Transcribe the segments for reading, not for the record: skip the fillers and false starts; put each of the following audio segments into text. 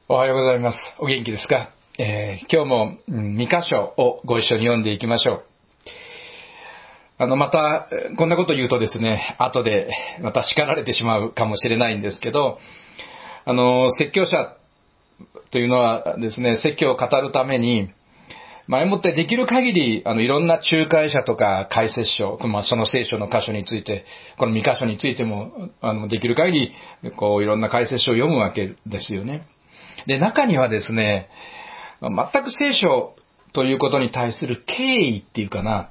おはようございます。お元気ですか？今日も2箇所をご一緒に読んでいきましょう。また、こんなこと言うとですね、後でまた叱られてしまうかもしれないんですけど、説教者というのはですね、説教を語るために、前もってできる限り、いろんな仲介者とか解説書、その聖書の箇所について、この2箇所についても、できる限り、いろんな解説書を読むわけですよね。で、中にはですね、全く聖書ということに対する敬意っていうかな、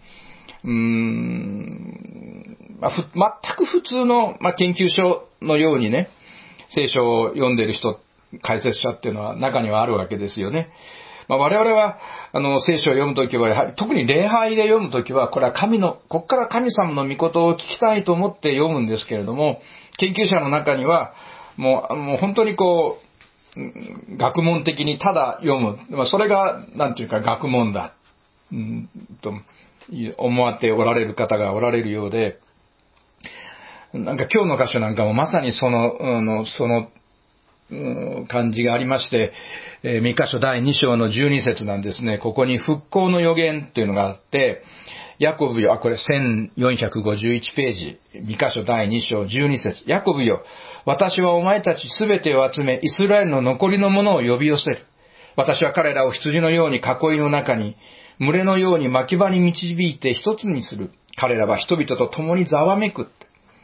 全く普通の、研究所のようにね、聖書を読んでいる人、解説者っていうのは中にはあるわけですよね。我々は、聖書を読むときは、やはり、特に礼拝で読むときは、これはここから神様の御事を聞きたいと思って読むんですけれども、研究者の中には、もう本当に学問的にただ読む。それが、なんていうか、学問だ。と思っておられる方がおられるようで、なんか今日の箇所なんかもまさにその感じがありまして、3箇所第2章の12節なんですね。ここに復興の予言っていうのがあって、ヤコブよ、これ1451ページ、3箇所第2章12節。ヤコブよ、私はお前たちすべてを集め、イスラエルの残りのものを呼び寄せる。私は彼らを羊のように囲いの中に、群れのように牧場に導いて一つにする。彼らは人々と共にざわめく。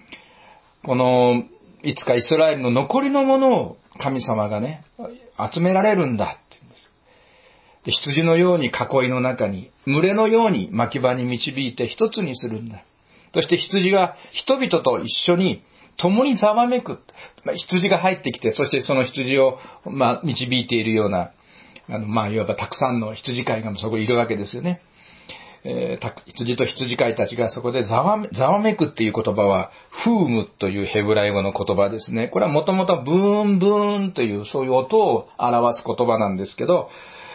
いつかイスラエルの残りのものを神様がね、集められるんだって言うんです。で、羊のように囲いの中に、群れのように牧場に導いて一つにするんだ。そして羊が人々と一緒に共にざわめく。羊が入ってきて、そしてその羊を、導いているような、いわばたくさんの羊飼いがそこにいるわけですよね。羊と羊飼いたちがそこでざわめくっていう言葉は、フームというヘブライ語の言葉ですね。これはもともとブーンブーンというそういう音を表す言葉なんですけど、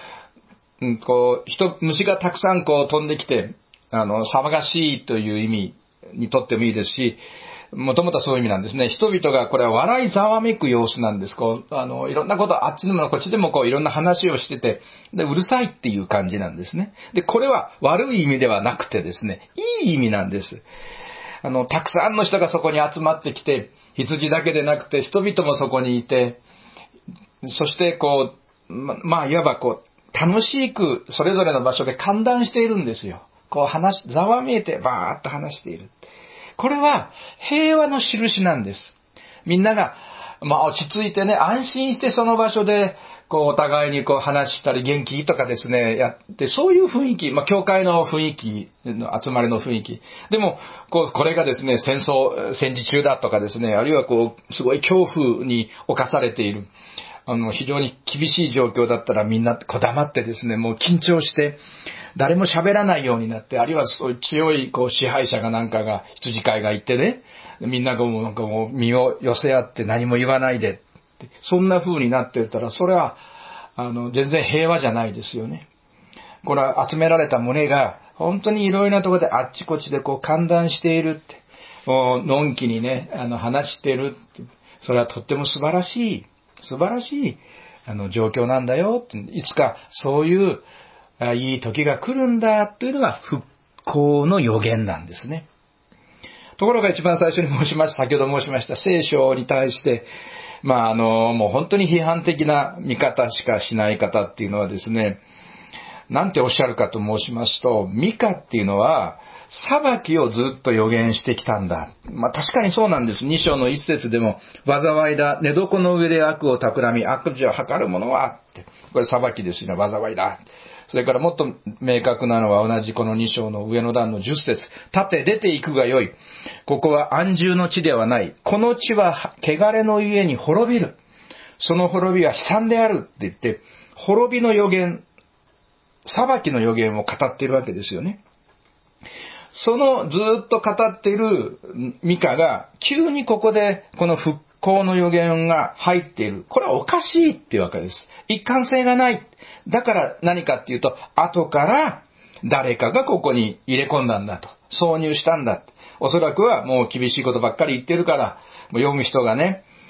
虫がたくさん飛んできて、騒がしいという意味にとってもいいですし、もともとそういう意味なんですね。人々がこれは笑いざわめく様子なんです。いろんなこと、あっちでもこっちでもいろんな話をしてて、で、うるさいっていう感じなんですね。で、これは悪い意味ではなくてですね、いい意味なんです。たくさんの人がそこに集まってきて、羊だけでなくて人々もそこにいて、そしていわば楽しくそれぞれの場所で歓談しているんですよ。ざわめいてバーッと話している。これは平和の印なんです。みんなが、落ち着いてね、安心してその場所で、お互いに話したり元気とかですね、やって、そういう雰囲気、教会の雰囲気の集まりの雰囲気。でも、これがですね、戦時中だとかですね、あるいはすごい恐怖に侵されている。非常に厳しい状況だったらみんな黙ってですね、もう緊張して、誰も喋らないようになって、あるいはそういう強い支配者が羊飼いがいてね、みんながもう身を寄せ合って何も言わないで、そんな風になっていたら、それは、全然平和じゃないですよね。これは集められた群れが、本当にいろいろなところであっちこっちで歓談しているって、もう、のんきにね、話しているって、それはとっても素晴らしい、状況なんだよって、いつかそういういい時が来るんだというのが復興の予言なんですね。ところが一番最初に先ほど申しました聖書に対して、もう本当に批判的な見方しかしない方っていうのはですね、なんておっしゃるかと申しますと、ミカっていうのは、裁きをずっと予言してきたんだ。確かにそうなんです。2章の一節でも、災いだ、寝床の上で悪を企み、悪事を図る者は、って。これ裁きですよね、災いだ。それからもっと明確なのは同じこの2章の上の段の10節。立て出ていくがよい。ここは安住の地ではない。この地は汚れのゆえに滅びる。その滅びは悲惨であるって言って、滅びの予言、裁きの予言を語っているわけですよね。そのずっと語っているミカが、急にここでこの復興の予言が入っている。これはおかしいっていうわけです。一貫性がない。だから何かっていうと、後から誰かがここに入れ込んだんだと。挿入したんだ。おそらくはもう厳しいことばっかり言ってるから、もう読む人がね、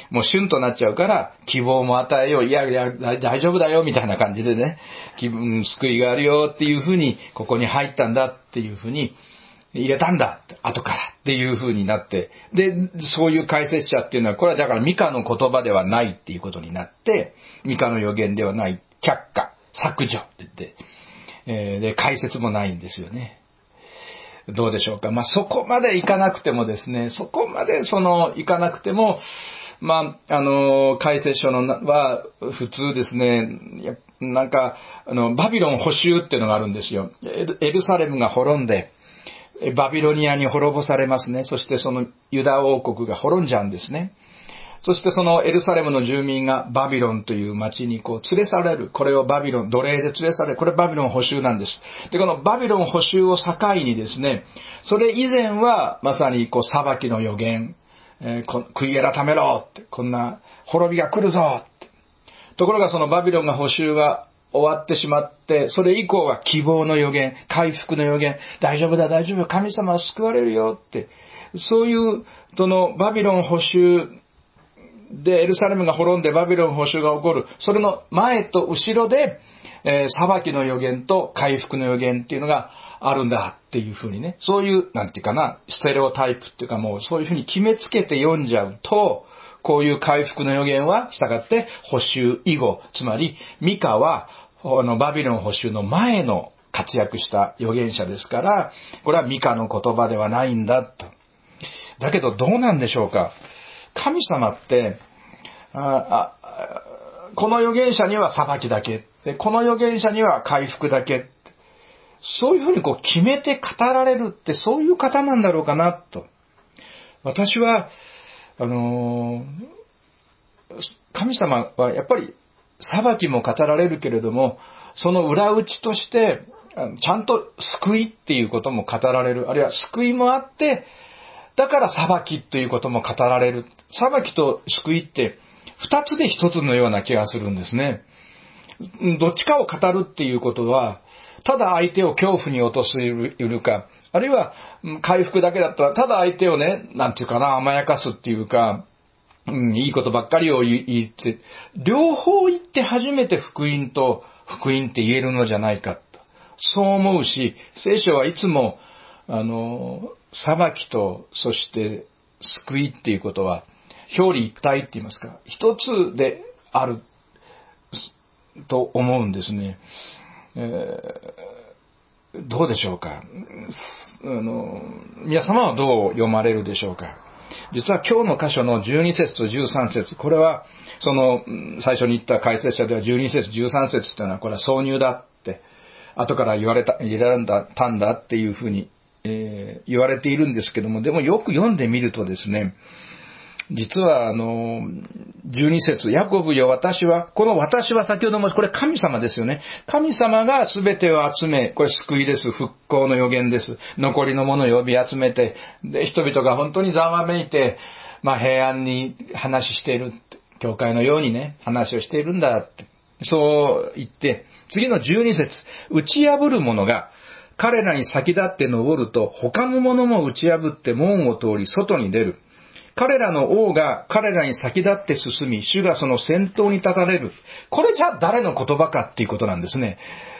もう旬となっちゃうから、希望も与えよう。いやいや、大丈夫だよ、みたいな感じでね、救いがあるよっていうふうに、ここに入ったんだっていうふうに、入れたんだ後からっていう風になって、で、そういう解説者っていうのは、これはだからミカの言葉ではないっていうことになって、ミカの予言ではない、却下、削除って言って、で、解説もないんですよね。どうでしょうか。そこまでいかなくてもですね、そこまでいかなくても、解説書のは普通ですね、なんか、バビロン捕囚っていうのがあるんですよ。エルサレムが滅んで、バビロニアに滅ぼされますね。そしてそのユダ王国が滅んじゃうんですね。そしてそのエルサレムの住民がバビロンという町に連れ去られる。これをバビロン、奴隷で連れ去られる。これバビロン捕囚なんです。で、このバビロン捕囚を境にですね、それ以前はまさに裁きの予言、悔い改めろって、こんな滅びが来るぞって。ところがそのバビロンが捕囚が終わってしまって、それ以降は希望の予言、回復の予言、大丈夫だ、大丈夫、神様は救われるよって、そういう、バビロン捕囚でエルサレムが滅んでバビロン捕囚が起こる、それの前と後ろで、裁きの予言と回復の予言っていうのがあるんだっていうふうにね、そういう、なんていうかな、ステレオタイプっていうかもうそういうふうに決めつけて読んじゃうと、こういう回復の予言は、従って捕囚以後、つまりミカはバビロン捕囚の前の活躍した預言者ですから、これはミカの言葉ではないんだと。だけどどうなんでしょうか。神様って、この預言者には裁きだけ、この預言者には回復だけ、そういうふうに決めて語られるってそういう方なんだろうかなと。私は、神様はやっぱり裁きも語られるけれども、その裏打ちとして、ちゃんと救いっていうことも語られる。あるいは救いもあって、だから裁きということも語られる。裁きと救いって二つで一つのような気がするんですね。どっちかを語るっていうことは、ただ相手を恐怖に陥るか、あるいは回復だけだったら、ただ相手をね、なんていうかな、甘やかすっていうか、いいことばっかりを言って、両方言って初めて福音と福音って言えるのじゃないかと。そう思うし、聖書はいつも、裁きと、そして救いっていうことは、表裏一体って言いますか、一つであると思うんですね。どうでしょうか。皆様はどう読まれるでしょうか。実は今日の箇所の12節と13節、これは、最初に言った解説者では12節、13節というのは、これは挿入だって、後から入れられたんだっていうふうに、言われているんですけども、でもよく読んでみるとですね、実は12節、ヤコブよ私は、この私は先ほども、これ神様ですよね。神様が全てを集め、これ救いです。復興の予言です。残りのものを呼び集めて、で、人々が本当にざわめいて、平安に話している。教会のようにね、話をしているんだって。そう言って、次の12節、打ち破る者が、彼らに先立って登ると、他の者も打ち破って門を通り外に出る。彼らの王が彼らに先立って進み、主がその先頭に立たれる。これじゃ誰の言葉かっていうことなんですね。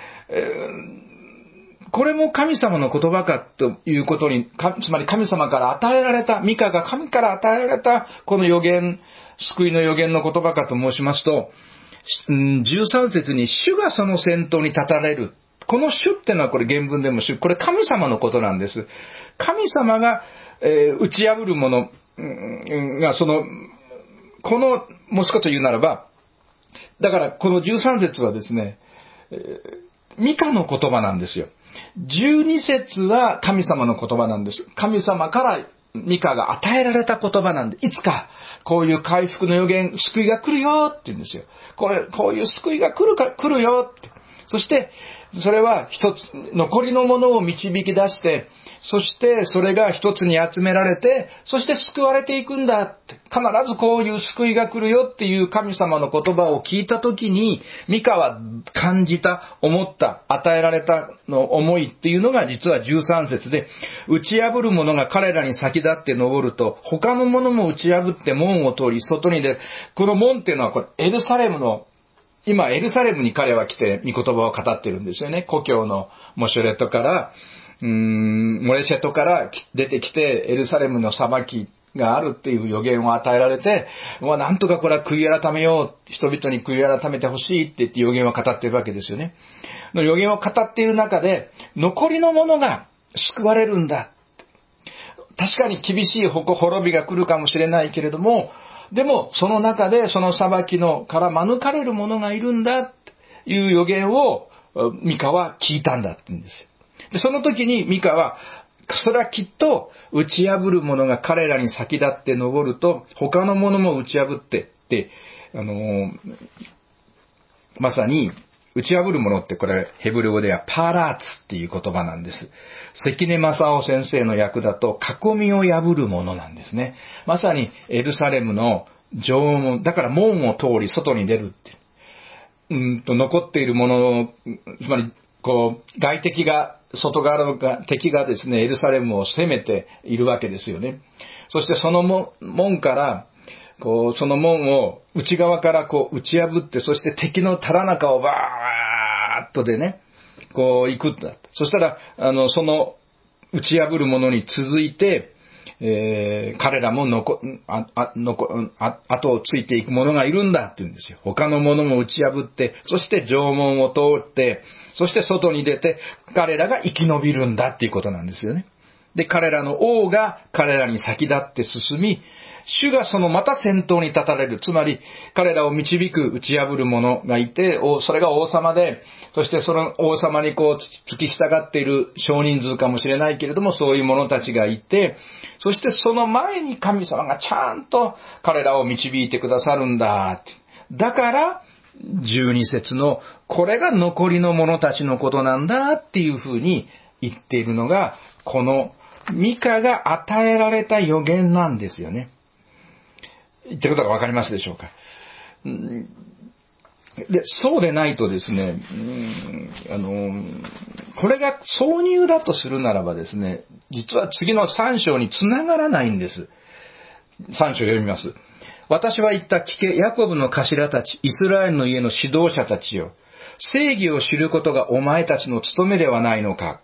これも神様の言葉かということに、つまり神様から与えられた、ミカが神から与えられた、この予言、救いの予言の言葉かと申しますと、13節に主がその先頭に立たれる。この主ってのはこれ原文でも主、これ神様のことなんです。神様が、打ち破るものがこの、もう少し言うならば、だからこの13節はですね、ミカの言葉なんですよ。12節は神様の言葉なんです。神様からミカが与えられた言葉なんで、いつかこういう回復の予言、救いが来るよって言うんですよ。こういう救いが来るよって。 そして、それは一つ、残りのものを導き出して、そしてそれが一つに集められて、そして救われていくんだって、必ずこういう救いが来るよっていう神様の言葉を聞いたときに、ミカは感じた、思った、与えられたの思いっていうのが実は13節で、打ち破る者が彼らに先立って登ると、他の者も打ち破って門を通り外に出る。この門っていうのはこれエルサレムの、今エルサレムに彼は来て御言葉を語ってるんですよね。故郷のモシュレトから、モレシェトから出てきてエルサレムの裁きがあるっていう予言を与えられて、なんとかこれは悔い改めよう、人々に悔い改めてほしいって言って予言を語っているわけですよね。の予言を語っている中で、残りの者が救われるんだ。確かに厳しい滅びが来るかもしれないけれども、でもその中でその裁きのから免れる者がいるんだっていう予言をミカは聞いたんだって言うんですよ。で、その時にミカは、それはきっと打ち破る者が彼らに先立って登ると、他の者も打ち破ってって、まさに、打ち破る者ってこれヘブル語ではパーラーツっていう言葉なんです。関根正夫先生の訳だと囲みを破る者なんですね。まさにエルサレムの城門、だから門を通り外に出るって。残っているもの、つまり外敵が、外側の敵がですね、エルサレムを攻めているわけですよね。そしてその門から、その門を内側から打ち破って、そして敵のただ中をバーッとでね、行くんだ。そしたら、その打ち破る者に続いて、彼らも後をついていく者がいるんだって言うんですよ。他の者も打ち破って、そして城門を通って、そして外に出て、彼らが生き延びるんだっていうことなんですよね。で、彼らの王が彼らに先立って進み、主がそのまた先頭に立たれる。つまり、彼らを導く、打ち破る者がいて、それが王様で、そしてその王様に付き従っている少人数かもしれないけれども、そういう者たちがいて、そしてその前に神様がちゃんと彼らを導いてくださるんだ。だから、12節の、これが残りの者たちのことなんだっていうふうに言っているのが、このミカが与えられた予言なんですよね。言ってることがわかりますでしょうか。で、そうでないとですね、これが挿入だとするならばですね、実は次の3章に繋がらないんです。3章読みます。私は言った、聞け、ヤコブの頭たち、イスラエルの家の指導者たちよ。正義を知ることがお前たちの務めではないのか。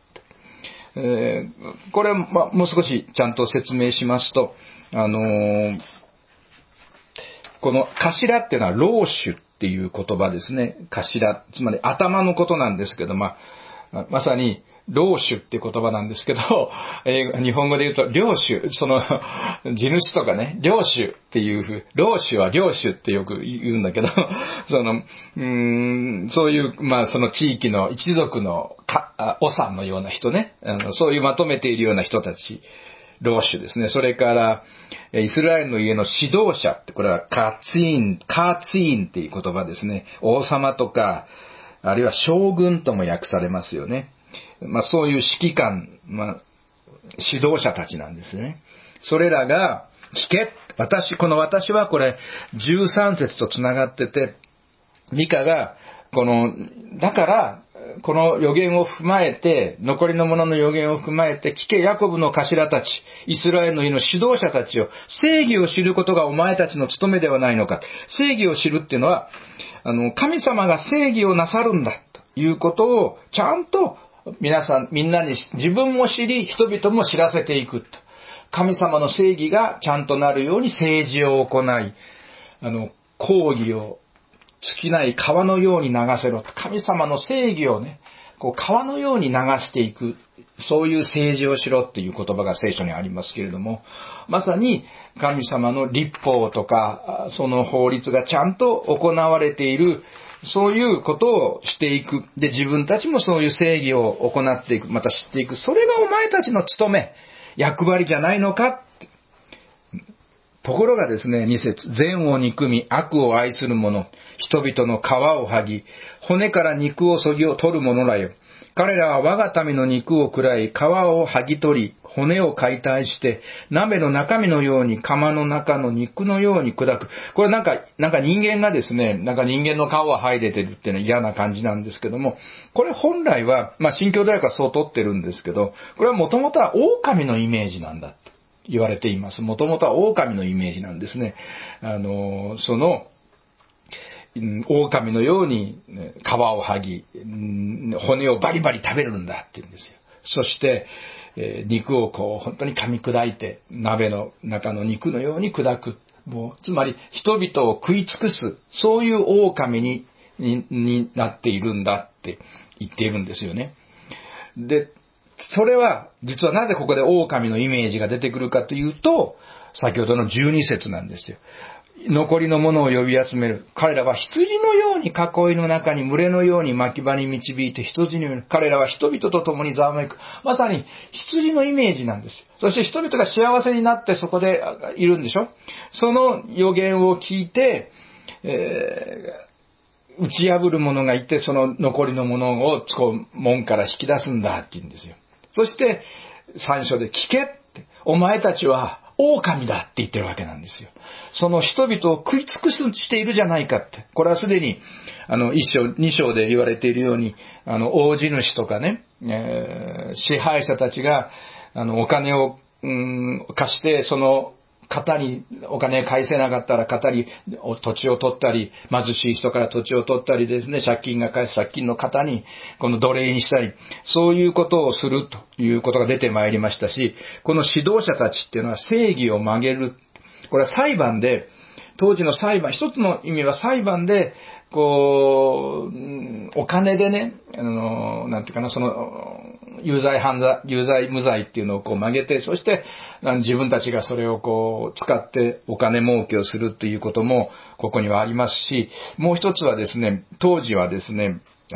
これ、もう少しちゃんと説明しますと、この頭っていうのは老主っていう言葉ですね。頭、つまり頭のことなんですけど、まさに老主っていう言葉なんですけど、日本語で言うと領主、その地主とかね、領主っていうふう、老主は領主ってよく言うんだけど、そういう、その地域の一族の長のような人ね、そういうまとめているような人たち、老主ですね。それから、イスラエルの家の指導者って、これはカーツィーンっていう言葉ですね。王様とか、あるいは将軍とも訳されますよね。そういう指揮官、指導者たちなんですね。それらが、聞け、私はこれ、13節と繋がってて、ミカが、だから、この予言を踏まえて、残りの者の予言を踏まえて、聞け、ヤコブの頭たち、イスラエルの家の指導者たちを、正義を知ることがお前たちの務めではないのか。正義を知るっていうのは、神様が正義をなさるんだ、ということを、ちゃんと、みんなに、自分も知り、人々も知らせていくと。神様の正義がちゃんとなるように政治を行い、公義を、尽きない川のように流せろ。神様の正義をね、川のように流していく。そういう政治をしろっていう言葉が聖書にありますけれども、まさに神様の律法とか、その法律がちゃんと行われている、そういうことをしていく。で、自分たちもそういう正義を行っていく。また知っていく。それがお前たちの務め、役割じゃないのかって。 ところがですね、2節、善を憎み悪を愛する者、人々の皮を剥ぎ、骨から肉をそぎを取る者らよ。彼らは我が民の肉を喰らい、皮を剥ぎ取り、骨を解体して、鍋の中身のように釜の中の肉のように砕く。これなんか人間がですね、なんか人間の皮を剥いでてるっていうのは嫌な感じなんですけども、これ本来は、新教大学はそう取ってるんですけど、これはもともとは狼のイメージなんだと言われています。もともとは狼のイメージなんですね。狼のように皮を剥ぎ、骨をバリバリ食べるんだって言うんですよ。そして、肉を本当に噛み砕いて、鍋の中の肉のように砕く。つまり人々を食い尽くす、そういう狼になっているんだって言っているんですよね。で、それは、実はなぜここで狼のイメージが出てくるかというと、先ほどの12節なんですよ。残りのものを呼び集める。彼らは羊のように囲いの中に群れのように牧場に導いて羊のように、彼らは人々と共にざわめく。まさに羊のイメージなんですよ。そして人々が幸せになってそこでいるんでしょ。その予言を聞いて、打ち破る者がいて、その残りのものを門から引き出すんだって言うんですよ。そして3章で聞けって、お前たちは狼だって言ってるわけなんですよ。その人々を食い尽くしているじゃないかって。これはすでに、1章、2章で言われているように、大地主とかね、支配者たちが、お金を、貸して、その方にお金返せなかったら方に土地を取ったり、貧しい人から土地を取ったりですね、借金の方にこの奴隷にしたり、そういうことをするということが出てまいりましたし、この指導者たちっていうのは正義を曲げる。これは裁判で、当時の裁判、一つの意味は裁判で、お金でね、なんていうかな、有罪無罪っていうのを曲げて、そして自分たちがそれを使ってお金儲けをするということもここにはありますし、もう一つはですね、当時はですね、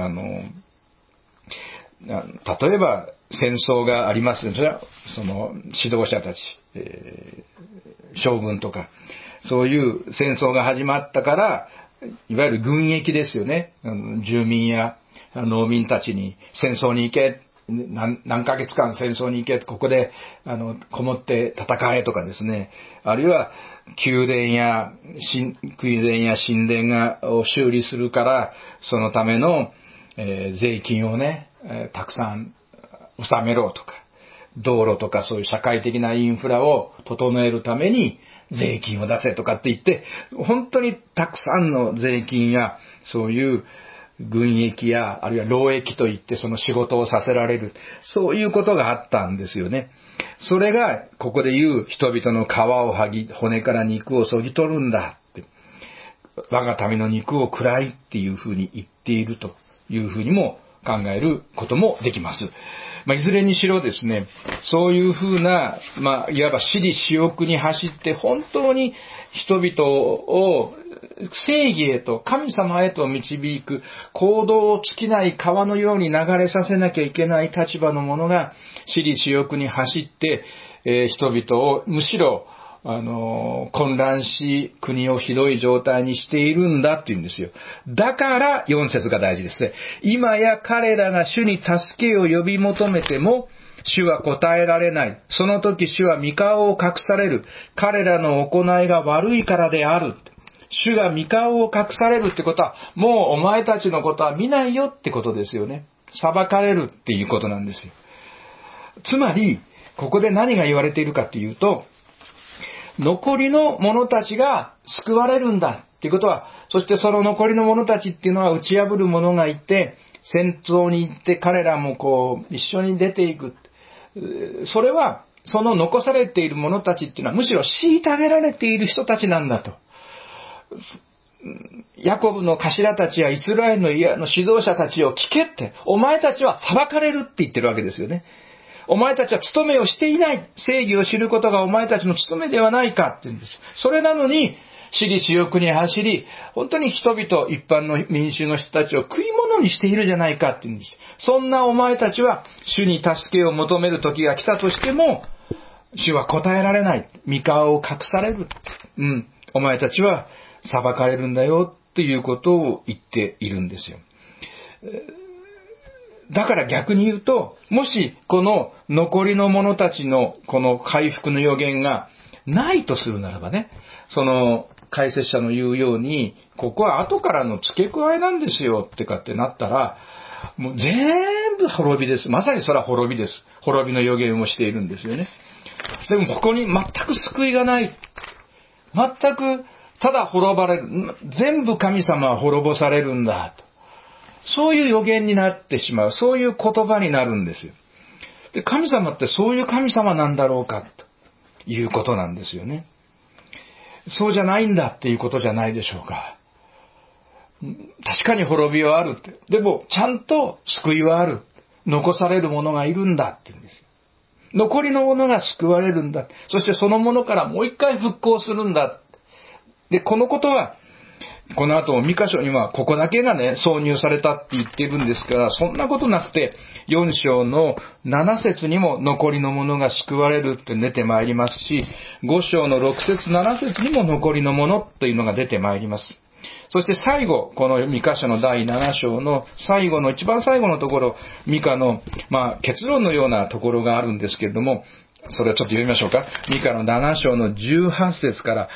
例えば戦争がありますね。それはその指導者たち、将軍とか、そういう戦争が始まったから、いわゆる軍役ですよね。住民や農民たちに戦争に行け、何ヶ月間戦争に行け、ここでこもって戦えとかですね。あるいは宮殿や神殿を修理するから、そのための、税金をね、たくさん納めろとか、道路とかそういう社会的なインフラを整えるために税金を出せとかって言って、本当にたくさんの税金やそういう軍役やあるいは労役といってその仕事をさせられる、そういうことがあったんですよね。それがここで言う人々の皮を剥ぎ骨から肉をそぎ取るんだって、我が民の肉を食らいっていうふうに言っているというふうにも考えることもできます。いずれにしろですね、そういうふうな、いわば私利私欲に走って本当に人々を正義へと神様へと導く行動を尽きない川のように流れさせなきゃいけない立場の者が私利私欲に走って、人々をむしろ混乱し、国をひどい状態にしているんだって言うんですよ。だから4節が大事ですね。今や彼らが主に助けを呼び求めても、主は答えられない。その時主は御顔を隠される。彼らの行いが悪いからである。主が御顔を隠されるってことは、もうお前たちのことは見ないよってことですよね。裁かれるっていうことなんですよ。つまり、ここで何が言われているかっていうと、残りの者たちが救われるんだっていうことは、そしてその残りの者たちっていうのは打ち破る者がいて、戦争に行って彼らも一緒に出ていく。それは、その残されている者たちっていうのはむしろ虐げられている人たちなんだと。ヤコブの頭たちやイスラエルの指導者たちを聞けって、お前たちは裁かれるって言ってるわけですよね。お前たちは務めをしていない。正義を知ることがお前たちの務めではないかって言うんです。それなのに、私利私欲に走り、本当に人々、一般の民衆の人たちを食い物にしているじゃないかって言うんです。そんなお前たちは、主に助けを求める時が来たとしても、主は答えられない。御顔を隠される。 お前たちは裁かれるんだよっていうことを言っているんですよ。だから逆に言うと、もしこの残りの者たちのこの回復の予言がないとするならばね、その解説者の言うように、ここは後からの付け加えなんですよってかってなったら、もう全部滅びです。まさにそれは滅びです。滅びの予言をしているんですよね。でもここに全く救いがない。全くただ滅ばれる。全部神様は滅ぼされるんだと。そういう予言になってしまう。そういう言葉になるんですよ。で、神様ってそういう神様なんだろうかということなんですよね。そうじゃないんだっていうことじゃないでしょうか。確かに滅びはあるって。でも、ちゃんと救いはある。残される者がいるんだって言うんですよ。残りの者が救われるんだ。そしてその者からもう一回復興するんだ。で、このことは、この後、2箇所には、ここだけがね、挿入されたって言っているんですから、そんなことなくて、4章の7節にも残りの者が救われるって出てまいりますし、5章の6節7節にも残りの者というのが出てまいります。そして最後、このミカ書の第7章の最後の、一番最後のところ、ミカの、結論のようなところがあるんですけれども、それをちょっと読みましょうか。ミカの7章の18節から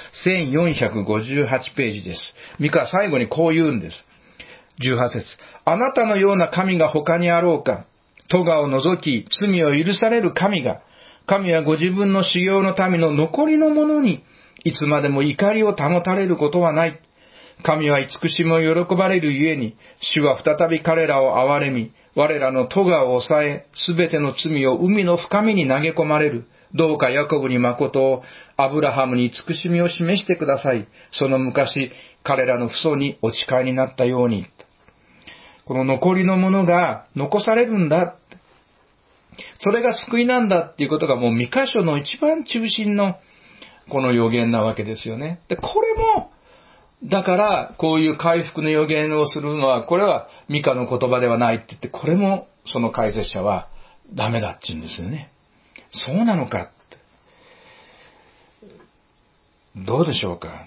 1458ページです。ミカは最後にこう言うんです。18節。あなたのような神が他にあろうか。咎を除き罪を許される神が、神はご自分の修行の民の残りの者にいつまでも怒りを保たれることはない。神は慈しみを喜ばれるゆえに、主は再び彼らを憐れみ、我らの咎を抑え、すべての罪を海の深みに投げ込まれる。どうかヤコブに誠を、アブラハムに慈しみを示してください。その昔、彼らの父祖にお誓いになったように。この残りのものが残されるんだ。それが救いなんだっていうことがもう2箇所の一番中心のこの予言なわけですよね。で、これも、だから、こういう回復の予言をするのは、これはミカの言葉ではないって言って、これもその解説者はダメだって言うんですよね。そうなのかって。どうでしょうか。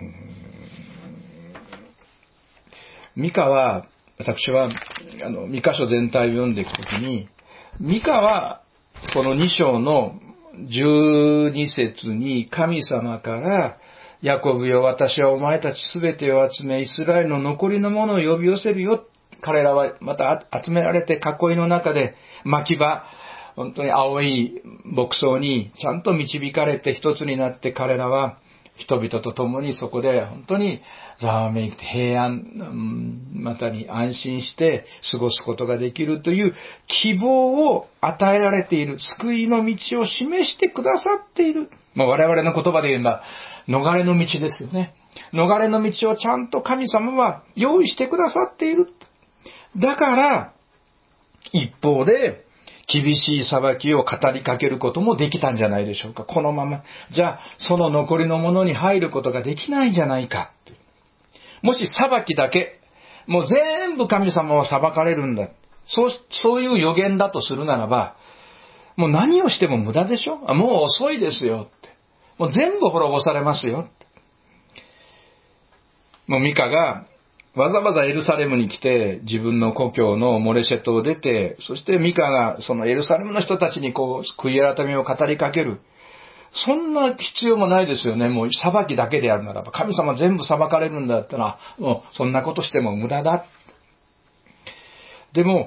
ミカは、私は、ミカ書全体を読んでいくときに、ミカは、この2章の12節に神様から、ヤコブよ、私はお前たちすべてを集め、イスラエルの残りのものを呼び寄せるよ。彼らはまた集められて囲いの中で、牧場、本当に青い牧草にちゃんと導かれて一つになって彼らは人々と共にそこで本当にざわめいて平安、またに安心して過ごすことができるという希望を与えられている、救いの道を示してくださっている。我々の言葉で言えば、逃れの道ですよね。逃れの道をちゃんと神様は用意してくださっている。だから、一方で、厳しい裁きを語りかけることもできたんじゃないでしょうか。このまま。じゃあ、その残りのものに入ることができないんじゃないか。もし裁きだけ、もう全部神様は裁かれるんだ。そういう予言だとするならば、もう何をしても無駄でしょ？もう遅いですよって。もう全部滅ぼされますよって。もうミカがわざわざエルサレムに来て自分の故郷のモレシェトを出て、そしてミカがそのエルサレムの人たちに悔い改めを語りかける。そんな必要もないですよね。もう裁きだけであるならば。神様全部裁かれるんだったら、もうそんなことしても無駄だ。でも、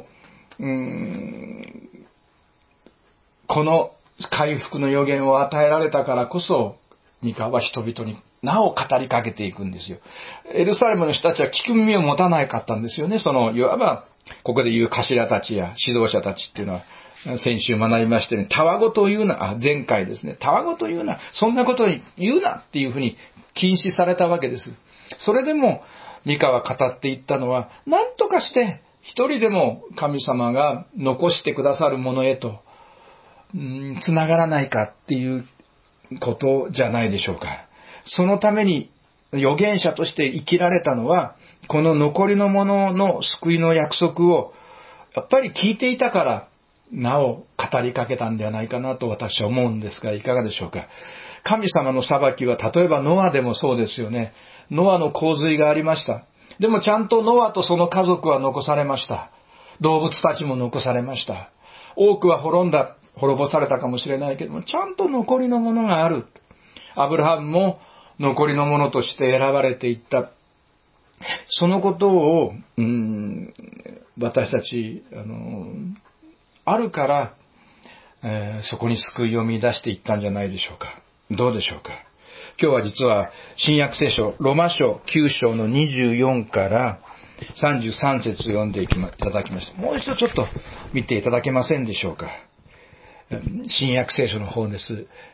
この回復の予言を与えられたからこそ、ミカは人々になお語りかけていくんですよ。エルサレムの人たちは聞く耳を持たなかったんですよね。いわば、ここで言う頭たちや指導者たちっていうのは、先週学びましたように、たわごとを言うな、前回ですね、たわごと言うな、そんなことに言うなっていうふうに禁止されたわけです。それでも、ミカは語っていったのは、何とかして一人でも神様が残してくださるものへと、つながらないかっていうことじゃないでしょうか。そのために預言者として生きられたのは、この残りのものの救いの約束をやっぱり聞いていたから、なお語りかけたんではないかなと私は思うんですが、いかがでしょうか。 神様の裁きは、例えばノアでもそうですよね。ノアの洪水がありました。でもちゃんとノアとその家族は残されました。動物たちも残されました。多くは滅ぼされたかもしれないけども、ちゃんと残りのものがある。アブラハムも残りのものとして選ばれていった。そのことを、私たち、あるから、そこに救いを見出していったんじゃないでしょうか。どうでしょうか。今日は実は新約聖書、ロマ書9章の24から33節読んでいただきました。もう一度ちょっと見ていただけませんでしょうか。新約聖書の方です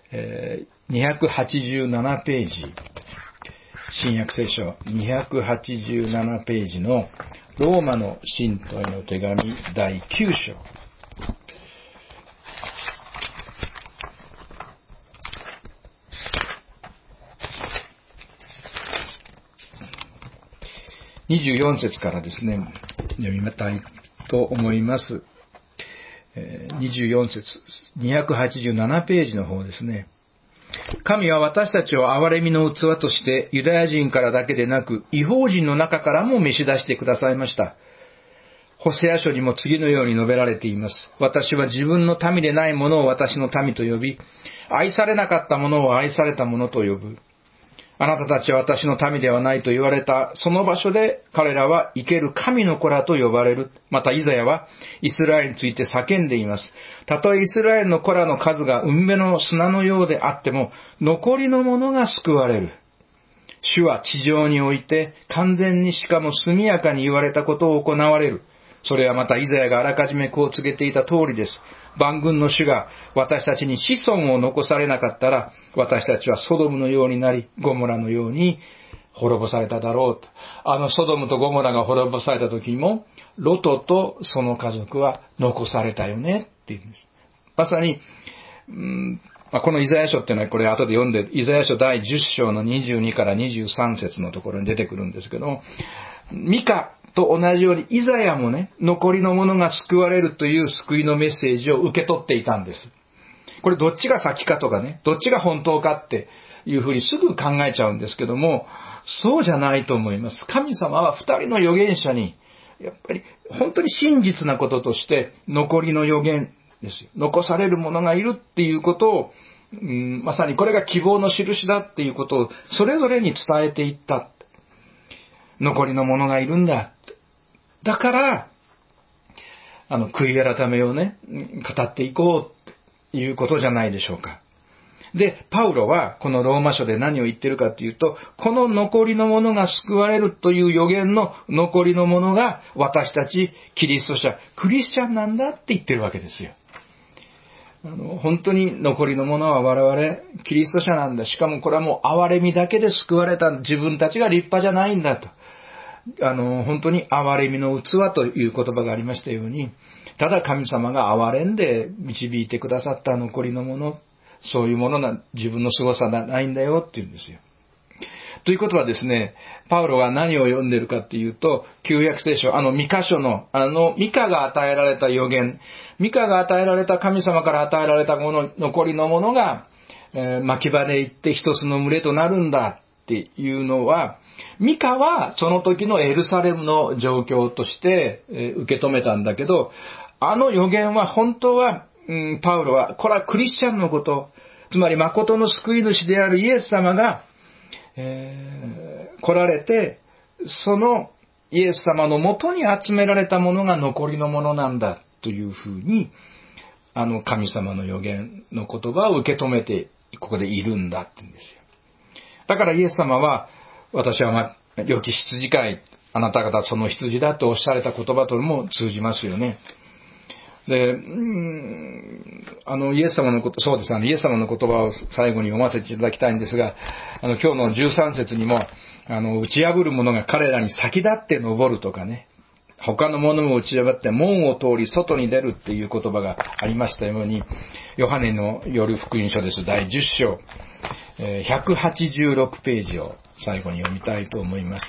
。287ページ。新約聖書287ページのローマの信徒への手紙第9章。24節からですね、読みたいと思います。24節、287ページの方ですね。神は私たちを憐れみの器としてユダヤ人からだけでなく異邦人の中からも召し出してくださいました。ホセア書にも次のように述べられています。私は自分の民でないものを私の民と呼び、愛されなかったものを愛されたものと呼ぶ。あなたたちは私の民ではないと言われたその場所で彼らは生ける神の子らと呼ばれる。またイザヤはイスラエルについて叫んでいます。たとえイスラエルの子らの数が海辺の砂のようであっても残りの者が救われる。主は地上において完全にしかも速やかに言われたことを行われる。それはまたイザヤがあらかじめこう告げていた通りです。万軍の主が私たちに子孫を残されなかったら、私たちはソドムのようになり、ゴモラのように滅ぼされただろうと。ソドムとゴモラが滅ぼされた時にも、ロトとその家族は残されたよねっていうんです。まさに、このイザヤ書っていうのはこれ後で読んで、イザヤ書第10章の22から23節のところに出てくるんですけども、ミカと同じようにイザヤもね、残りの者が救われるという救いのメッセージを受け取っていたんです。これどっちが先かとかね、どっちが本当かっていうふうにすぐ考えちゃうんですけども、そうじゃないと思います。神様は二人の預言者に、やっぱり本当に真実なこととして残りの預言ですよ。残される者がいるっていうことを、まさにこれが希望の印だっていうことをそれぞれに伝えていった。残りの者がいるんだ。だから、悔い改めをね、語っていこうっていうことじゃないでしょうか。で、パウロはこのローマ書で何を言ってるかというと、この残りの者が救われるという預言の残りの者が私たちキリスト者、クリスチャンなんだって言ってるわけですよ。本当に残りの者は我々キリスト者なんだ。しかもこれはもう憐れみだけで救われた自分たちが立派じゃないんだと。本当に憐れみの器という言葉がありましたように、ただ神様が憐れんで導いてくださった残りのもの、そういうものな自分の凄さがないんだよって言うんですよ。ということはですね、パウロは何を読んでるかっていうと、旧約聖書、ミカ書の、ミカが与えられた預言、ミカが与えられた神様から与えられたもの、残りのものが、牧場で行って一つの群れとなるんだっていうのは、ミカはその時のエルサレムの状況として受け止めたんだけど、預言は本当は、パウロは、これはクリスチャンのこと、つまり誠の救い主であるイエス様が、来られて、そのイエス様のもとに集められたものが残りのものなんだというふうに、神様の預言の言葉を受け止めて、ここでいるんだって言うんですよ。だからイエス様は、私は良き羊飼い、あなた方その羊だとおっしゃられた言葉とも通じますよね。で、イエス様のこと、そうです、イエス様の言葉を最後に読ませていただきたいんですが、今日の13節にも、打ち破る者が彼らに先立って登るとかね、他の者も打ち破って門を通り外に出るっていう言葉がありましたように、ヨハネの夜福音書です、第10章、186ページを最後に読みたいと思います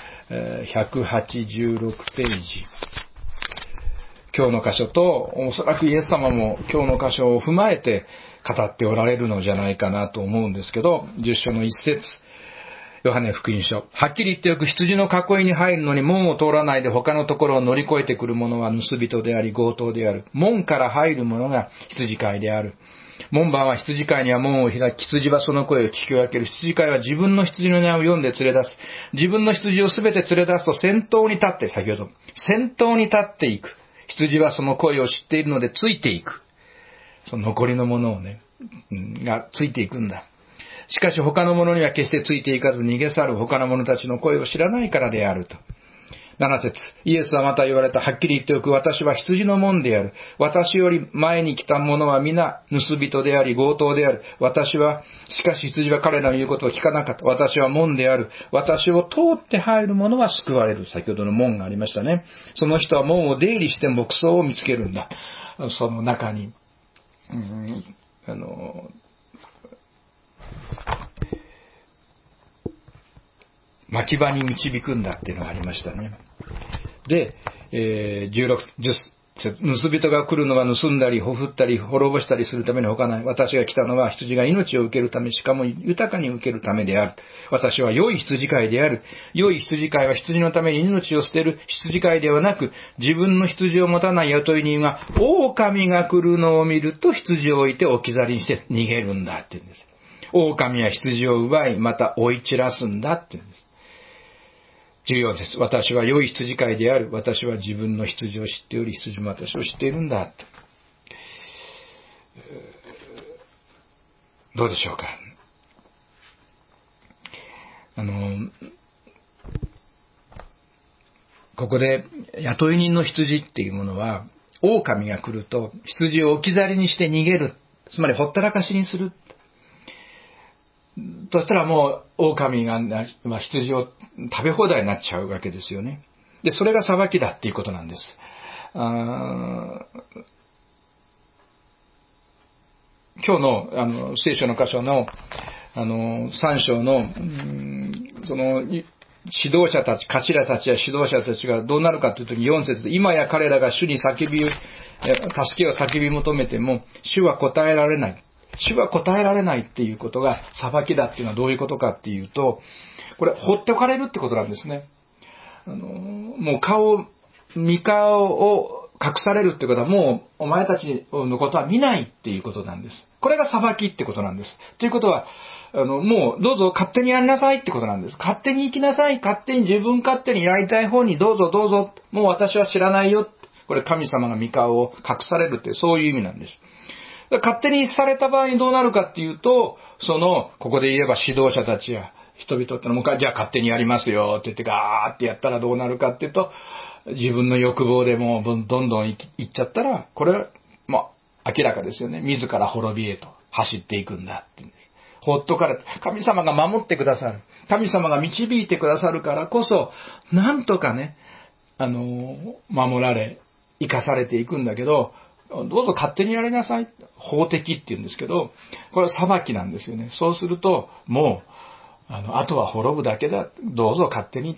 。186ページ。今日の箇所と、おそらくイエス様も今日の箇所を踏まえて語っておられるのじゃないかなと思うんですけど、10章の1節、ヨハネ福音書。はっきり言ってよく、羊の囲いに入るのに門を通らないで他のところを乗り越えてくる者は盗人であり強盗である。門から入る者が羊飼いである。門番は羊飼いには門を開き、羊はその声を聞き分ける。羊飼いは自分の羊の名を読んで連れ出す。自分の羊をすべて連れ出すと先頭に立って、先ほど、先頭に立っていく。羊はその声を知っているのでついていく。その残りのものをね、がついていくんだ。しかし他の者には決してついていかず逃げ去る。他の者たちの声を知らないからであると。7節、イエスはまた言われた。はっきり言っておく。私は羊の門である。私より前に来た者は皆盗人であり強盗である。しかし羊は彼らの言うことを聞かなかった。私は門である。私を通って入る者は救われる。先ほどの門がありましたね。その人は門を出入りして牧草を見つけるんだ。その中に、牧場に導くんだっていうのがありましたね。で、16、10節、盗人が来るのは盗んだり、ほふったり、滅ぼしたりするために他ない。私が来たのは羊が命を受けるため、しかも豊かに受けるためである。私は良い羊飼いである。良い羊飼いは羊のために命を捨てる羊飼いではなく、自分の羊を持たない雇い人は、狼が来るのを見ると羊を置いて置き去りにして逃げるんだって言うんです。狼は羊を奪い、また追い散らすんだって言うんです。14節、私は良い羊飼いである。私は自分の羊を知っており、羊も私を知っているんだ。どうでしょうか。ここで雇い人の羊っていうものは、狼が来ると羊を置き去りにして逃げる。つまりほったらかしにする。そしたらもう狼が羊を食べ放題になっちゃうわけですよね。で、それが裁きだっていうことなんです。今日の聖書の箇所の3章のその指導者たち、頭たちや指導者たちがどうなるかというとき4節で、今や彼らが主に助けを叫び求めても主は答えられない。主は答えられないっていうことが裁きだっていうのはどういうことかっていうと、これ放っておかれるってことなんですね。もう見顔を隠されるってことはもうお前たちのことは見ないっていうことなんです。これが裁きってことなんです。ということは、もうどうぞ勝手にやりなさいってことなんです。勝手に生きなさい。勝手に自分勝手にやりたい方にどうぞどうぞ。もう私は知らないよ。これ神様が見顔を隠されるってそういう意味なんです。勝手にされた場合にどうなるかっていうと、ここで言えば指導者たちや人々ってのも、じゃあ勝手にやりますよって言ってガーってやったらどうなるかっていうと、自分の欲望でもうどんどんいっちゃったら、これは、明らかですよね。自ら滅びへと走っていくんだって言うんです。ほっとかれ、神様が守ってくださる。神様が導いてくださるからこそ、なんとかね、守られ、生かされていくんだけど、どうぞ勝手にやりなさい。法的って言うんですけど、これは裁きなんですよね。そうすると、もう、あとは滅ぶだけだ。どうぞ勝手に。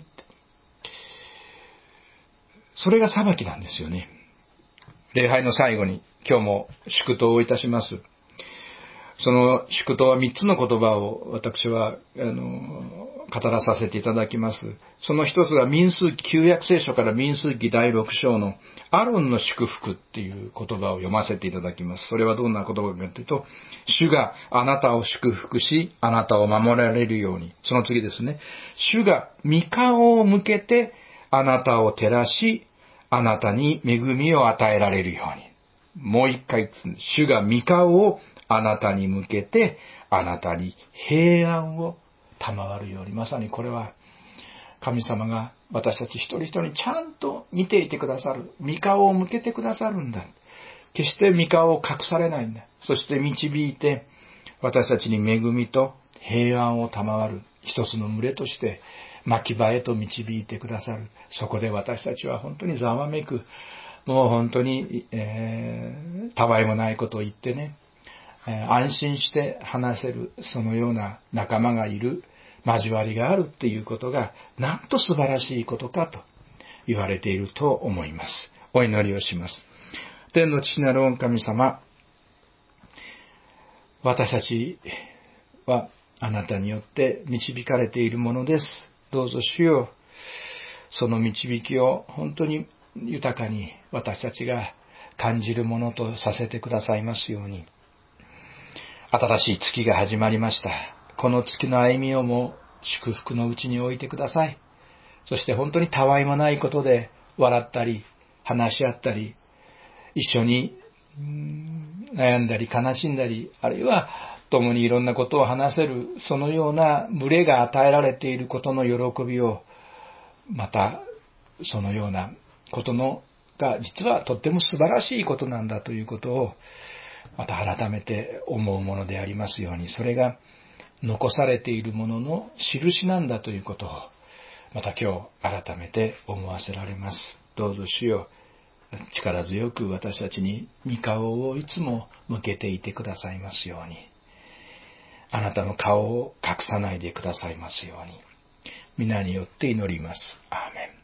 それが裁きなんですよね。礼拝の最後に、今日も祝祷をいたします。その祝祷は3つの言葉を私は語らさせていただきます。その一つが民数記、旧約聖書から民数記第6章のアロンの祝福っていう言葉を読ませていただきます。それはどんな言葉かというと、主があなたを祝福し、あなたを守られるように。その次ですね。主が御顔を向けてあなたを照らし、あなたに恵みを与えられるように。もう一回、主が御顔をあなたに向けて、あなたに平安を賜るように。まさにこれは、神様が私たち一人一人にちゃんと見ていてくださる。御顔を向けてくださるんだ。決して御顔を隠されないんだ。そして導いて、私たちに恵みと平安を賜る。一つの群れとして、牧場へと導いてくださる。そこで私たちは本当にざわめく。もう本当に、たわいもないことを言ってね、安心して話せる、そのような仲間がいる、交わりがあるっていうことが、なんと素晴らしいことかと言われていると思います。お祈りをします。天の父なる御神様、 私たちはあなたによって導かれているものです。どうぞ主よ、その導きを本当に豊かに私たちが感じるものとさせてくださいますように。新しい月が始まりました。この月の歩みをも祝福のうちに置いてください。そして本当にたわいもないことで笑ったり話し合ったり、一緒に悩んだり悲しんだり、あるいは共にいろんなことを話せる、そのような群れが与えられていることの喜びを、またそのようなことが実はとっても素晴らしいことなんだということをまた改めて思うものでありますように、それが残されているものの印なんだということをまた今日改めて思わせられます。どうぞ主よ、力強く私たちに御顔をいつも向けていてくださいますように、あなたの顔を隠さないでくださいますように、皆によって祈ります。アーメン。